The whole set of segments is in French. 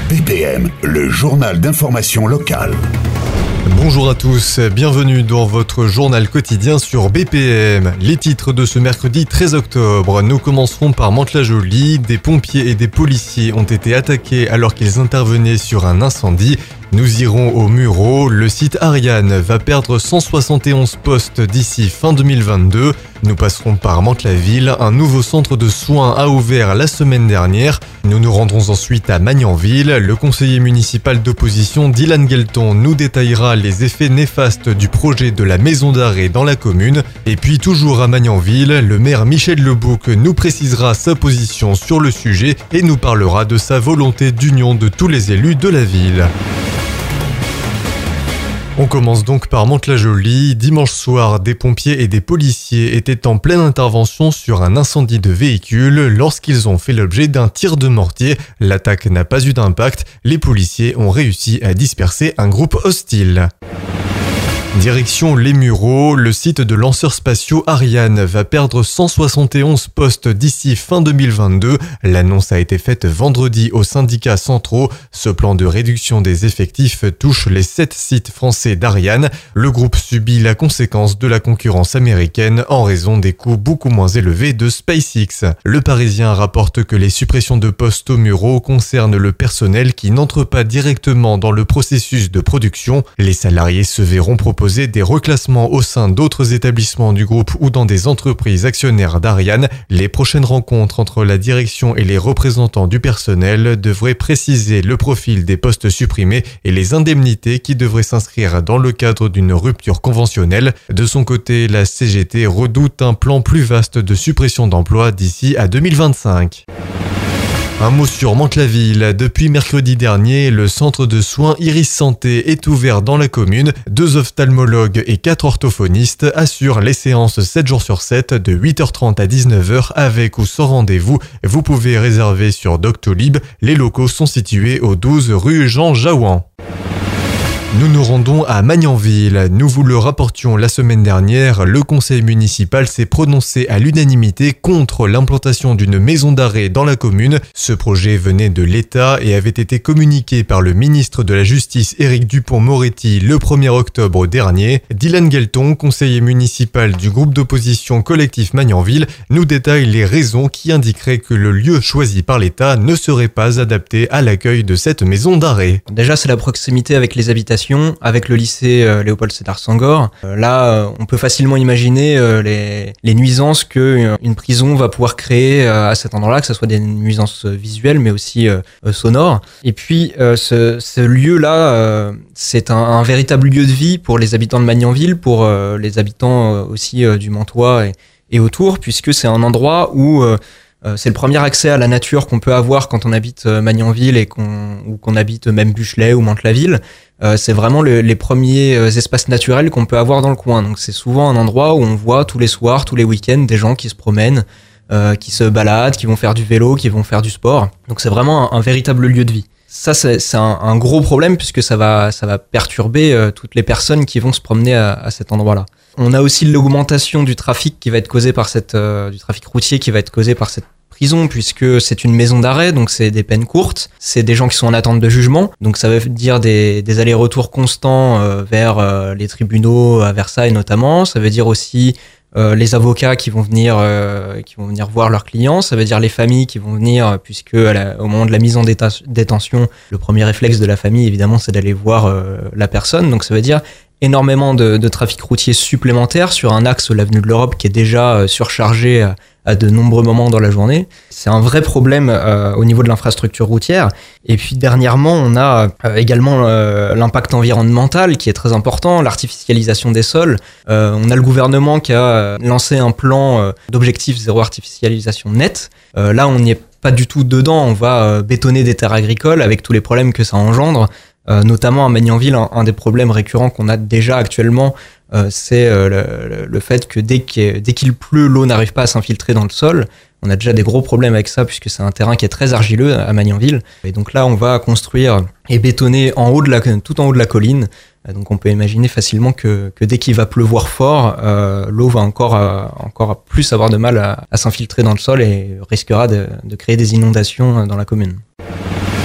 BPM, le journal d'information locale. Bonjour à tous, bienvenue dans votre journal quotidien sur BPM. Les titres de ce mercredi 13 octobre. Nous commencerons par Mantes-la-Jolie. Des pompiers et des policiers ont été attaqués alors qu'ils intervenaient sur un incendie. Nous irons au Mureau. Le site Ariane va perdre 171 postes d'ici fin 2022. Nous passerons par Mantes-la-Ville. Un nouveau centre de soins a ouvert la semaine dernière. Nous nous rendrons ensuite à Magnanville. Le conseiller municipal d'opposition Dylan Guelton nous détaillera les effets néfastes du projet de la maison d'arrêt dans la commune. Et puis toujours à Magnanville, le maire Michel Lebouc nous précisera sa position sur le sujet et nous parlera de sa volonté d'union de tous les élus de la ville. On commence donc par Mantes-la-Jolie. Dimanche soir, des pompiers et des policiers étaient en pleine intervention sur un incendie de véhicule lorsqu'ils ont fait l'objet d'un tir de mortier. L'attaque n'a pas eu d'impact. Les policiers ont réussi à disperser un groupe hostile. Direction les Mureaux, le site de lanceurs spatiaux Ariane va perdre 171 postes d'ici fin 2022. L'annonce a été faite vendredi aux syndicats centraux. Ce plan de réduction des effectifs touche les 7 sites français d'Ariane. Le groupe subit la conséquence de la concurrence américaine en raison des coûts beaucoup moins élevés de SpaceX. Le Parisien rapporte que les suppressions de postes aux Mureaux concernent le personnel qui n'entre pas directement dans le processus de production. Les salariés se verront proposer des reclassements au sein d'autres établissements du groupe ou dans des entreprises actionnaires d'Ariane. Les prochaines rencontres entre la direction et les représentants du personnel devraient préciser le profil des postes supprimés et les indemnités qui devraient s'inscrire dans le cadre d'une rupture conventionnelle. De son côté, la CGT redoute un plan plus vaste de suppression d'emplois d'ici à 2025. Un mot sur Mantes-la-Ville. Depuis mercredi dernier, le centre de soins Iris Santé est ouvert dans la commune. 2 ophtalmologues et 4 orthophonistes assurent les séances 7 jours sur 7 de 8h30 à 19h avec ou sans rendez-vous. Vous pouvez réserver sur Doctolib. Les locaux sont situés au 12 rue Jean Jaouan. Nous nous rendons à Magnanville. Nous vous le rapportions la semaine dernière, le conseil municipal s'est prononcé à l'unanimité contre l'implantation d'une maison d'arrêt dans la commune. Ce projet venait de l'État et avait été communiqué par le ministre de la Justice Éric Dupond-Moretti le 1er octobre dernier. Dylan Guelton, conseiller municipal du groupe d'opposition collectif Magnanville, nous détaille les raisons qui indiqueraient que le lieu choisi par l'État ne serait pas adapté à l'accueil de cette maison d'arrêt. Déjà, c'est la proximité avec les habitations, avec le lycée Léopold Sédar Senghor. Là, on peut facilement imaginer les nuisances qu'une prison va pouvoir créer à cet endroit-là, que ce soit des nuisances visuelles, mais aussi sonores. Et puis, ce lieu-là, c'est un véritable lieu de vie pour les habitants de Magnanville, pour les habitants aussi du Mantois et autour, puisque c'est un endroit où c'est le premier accès à la nature qu'on peut avoir quand on habite Magnanville ou qu'on habite même Buchelay ou Mantes-la-Ville. C'est vraiment les premiers espaces naturels qu'on peut avoir dans le coin. Donc c'est souvent un endroit où on voit tous les soirs, tous les week-ends, des gens qui se promènent, qui se baladent, qui vont faire du vélo, qui vont faire du sport. Donc c'est vraiment un véritable lieu de vie. Ça, c'est un gros problème puisque ça va perturber toutes les personnes qui vont se promener à cet endroit-là. On a aussi l'augmentation du trafic qui va être causé par du trafic routier qui va être causé par cette prison, puisque c'est une maison d'arrêt, donc c'est des peines courtes, c'est des gens qui sont en attente de jugement, donc ça veut dire des allers-retours constants vers les tribunaux à Versailles notamment. Ça veut dire aussi les avocats qui vont venir voir leurs clients, ça veut dire les familles qui vont venir, puisque au moment de la mise en détention, le premier réflexe de la famille évidemment c'est d'aller voir la personne, donc ça veut dire énormément de trafic routier supplémentaire sur un axe, l'avenue de l'Europe, qui est déjà surchargé à de nombreux moments dans la journée. C'est un vrai problème au niveau de l'infrastructure routière. Et puis dernièrement, on a également l'impact environnemental qui est très important, l'artificialisation des sols. On a le gouvernement qui a lancé un plan d'objectif zéro artificialisation nette. Là, on n'y est pas du tout dedans. On va bétonner des terres agricoles avec tous les problèmes que ça engendre. Notamment à Magnanville, un des problèmes récurrents qu'on a déjà actuellement, c'est le fait que dès qu'il pleut, l'eau n'arrive pas à s'infiltrer dans le sol. On a déjà des gros problèmes avec ça puisque c'est un terrain qui est très argileux à Magnanville. Et donc là, on va construire et bétonner tout en haut de la colline. Donc on peut imaginer facilement que dès qu'il va pleuvoir fort, l'eau va encore plus avoir de mal à s'infiltrer dans le sol et risquera de créer des inondations dans la commune.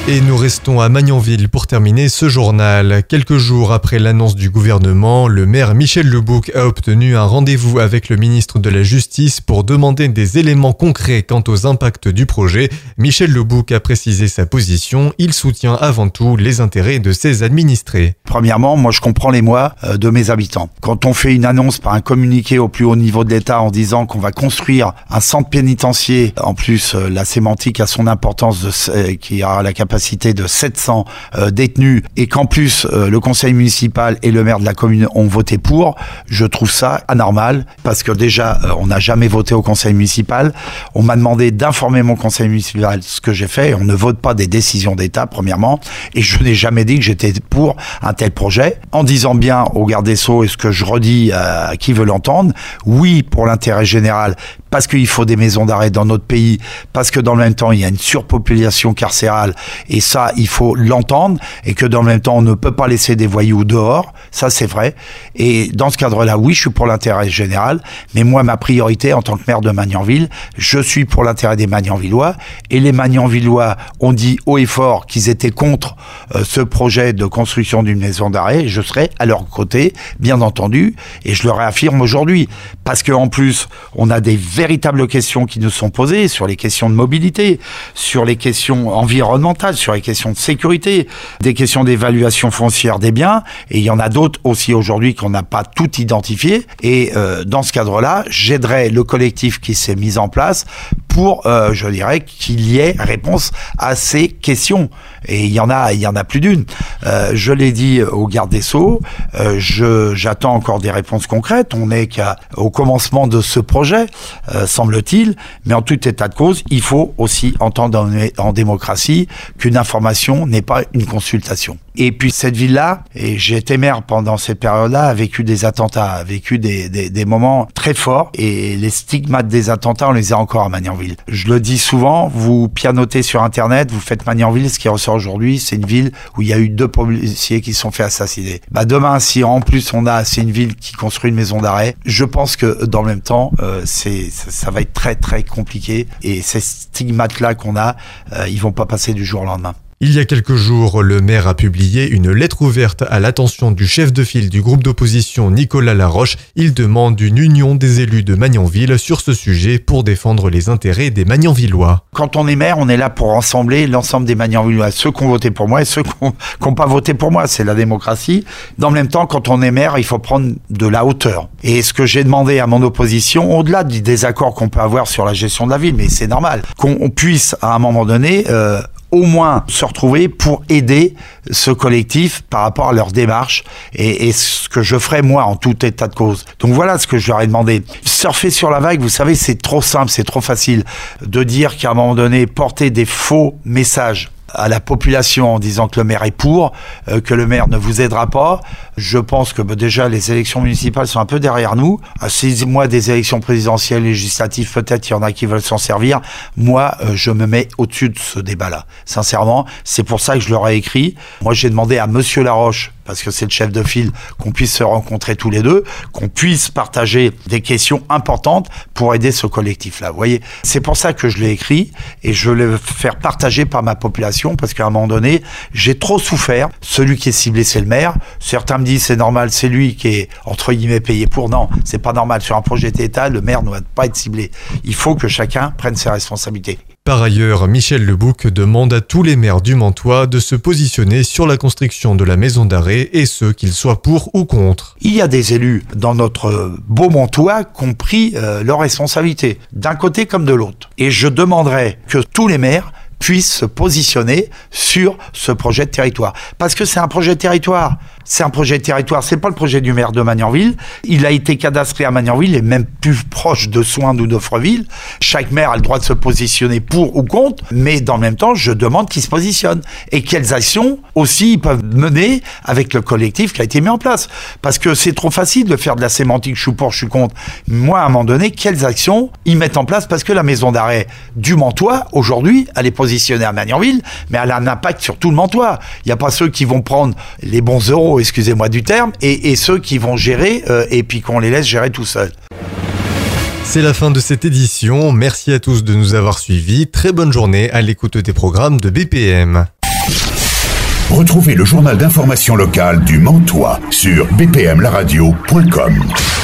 Et nous restons à Magnanville pour terminer ce journal. Quelques jours après l'annonce du gouvernement, le maire Michel Lebouc a obtenu un rendez-vous avec le ministre de la Justice pour demander des éléments concrets quant aux impacts du projet. Michel Lebouc a précisé sa position. Il soutient avant tout les intérêts de ses administrés. Premièrement, moi je comprends l'émoi de mes habitants. Quand on fait une annonce par un communiqué au plus haut niveau de l'État en disant qu'on va construire un centre pénitentiaire, en plus la sémantique a son importance qui aura la capacité de 700 détenus et qu'en plus le conseil municipal et le maire de la commune ont voté pour, je trouve ça anormal parce que déjà on n'a jamais voté au conseil municipal. On m'a demandé d'informer mon conseil municipal, ce que j'ai fait. On ne vote pas des décisions d'État premièrement et je n'ai jamais dit que j'étais pour un tel projet. En disant bien au garde des Sceaux et ce que je redis à qui veut l'entendre, oui pour l'intérêt général, parce qu'il faut des maisons d'arrêt dans notre pays, parce que dans le même temps, il y a une surpopulation carcérale, et ça, il faut l'entendre, et que dans le même temps, on ne peut pas laisser des voyous dehors, ça c'est vrai. Et dans ce cadre-là, oui, je suis pour l'intérêt général, mais moi, ma priorité en tant que maire de Magnanville, je suis pour l'intérêt des Magnanvillois, et les Magnanvillois ont dit haut et fort qu'ils étaient contre ce projet de construction d'une maison d'arrêt, et je serai à leur côté, bien entendu, et je le réaffirme aujourd'hui, parce qu'en plus, on a des véritables questions qui nous sont posées sur les questions de mobilité, sur les questions environnementales, sur les questions de sécurité, des questions d'évaluation foncière des biens, et il y en a d'autres aussi aujourd'hui qu'on n'a pas tout identifié. Et dans ce cadre-là, j'aiderai le collectif qui s'est mis en place pour, je dirais, qu'il y ait réponse à ces questions. Et il y en a plus d'une. Je l'ai dit au garde des Sceaux, j'attends encore des réponses concrètes. On n'est qu'au commencement de ce projet, semble-t-il, mais en tout état de cause, il faut aussi entendre en démocratie qu'une information n'est pas une consultation. Et puis cette ville-là, et j'ai été maire pendant cette période-là, a vécu des attentats, a vécu des moments très forts, et les stigmates des attentats, on les a encore à Magnanville. Je le dis souvent, vous pianotez sur Internet, vous faites Magnanville, ce qui ressort aujourd'hui, c'est une ville où il y a eu 2 policiers qui se sont fait assassiner. Demain, si en plus c'est une ville qui construit une maison d'arrêt, je pense que dans le même temps, ça va être très très compliqué, et ces stigmates-là qu'on a, ils vont pas passer du jour au lendemain. Il y a quelques jours, le maire a publié une lettre ouverte à l'attention du chef de file du groupe d'opposition Nicolas Laroche. Il demande une union des élus de Magnanville sur ce sujet pour défendre les intérêts des Magnanvillois. Quand on est maire, on est là pour rassembler l'ensemble des Magnanvillois, ceux qui ont voté pour moi et ceux qui n'ont pas voté pour moi. C'est la démocratie. Dans le même temps, quand on est maire, il faut prendre de la hauteur. Et ce que j'ai demandé à mon opposition, au-delà du désaccord qu'on peut avoir sur la gestion de la ville, mais c'est normal, qu'on puisse à un moment donné au moins se retrouver pour aider ce collectif par rapport à leur démarche et ce que je ferai moi en tout état de cause. Donc voilà ce que je leur ai demandé. Surfer sur la vague, vous savez, c'est trop simple, c'est trop facile de dire qu'à un moment donné, porter des faux messages à la population en disant que le maire est pour, que le maire ne vous aidera pas. Je pense que déjà les élections municipales sont un peu derrière nous. À 6 mois des élections présidentielles, législatives, peut-être il y en a qui veulent s'en servir. Moi, je me mets au-dessus de ce débat-là. Sincèrement, c'est pour ça que je leur ai écrit. Moi, j'ai demandé à Monsieur Laroche, parce que c'est le chef de file, qu'on puisse se rencontrer tous les deux, qu'on puisse partager des questions importantes pour aider ce collectif-là. Vous voyez, c'est pour ça que je l'ai écrit et je veux le faire partager par ma population parce qu'à un moment donné, j'ai trop souffert. Celui qui est ciblé, c'est le maire. Certains me disent c'est normal, c'est lui qui est entre guillemets payé pour. Non, c'est pas normal. Sur un projet d'État, le maire ne doit pas être ciblé. Il faut que chacun prenne ses responsabilités. Par ailleurs, Michel Lebouc demande à tous les maires du Mantois de se positionner sur la construction de la maison d'arrêt et ce, qu'ils soient pour ou contre. Il y a des élus dans notre beau Mantois qui ont pris leurs responsabilités, d'un côté comme de l'autre. Et je demanderai que tous les maires puissent se positionner sur ce projet de territoire. Parce que c'est un projet de territoire. C'est un projet de territoire, c'est pas le projet du maire de Magnanville. Il a été cadastré à Magnanville et même plus proche de Soindes ou d'Offreville. Chaque maire a le droit de se positionner pour ou contre, mais dans le même temps, je demande qu'il se positionne. Et quelles actions aussi ils peuvent mener avec le collectif qui a été mis en place. Parce que c'est trop facile de faire de la sémantique, je suis pour, je suis contre. Moi, à un moment donné, quelles actions ils mettent en place? Parce que la maison d'arrêt du Mantois, aujourd'hui, elle est positionnée à Magnanville, mais elle a un impact sur tout le Mantois. Il n'y a pas ceux qui vont prendre les bons euros, excusez-moi du terme, et ceux qui vont gérer et puis qu'on les laisse gérer tout seuls. C'est la fin de cette édition. Merci à tous de nous avoir suivis. Très bonne journée à l'écoute des programmes de BPM. Retrouvez le journal d'information locale du Mantois sur bpmlaradio.com.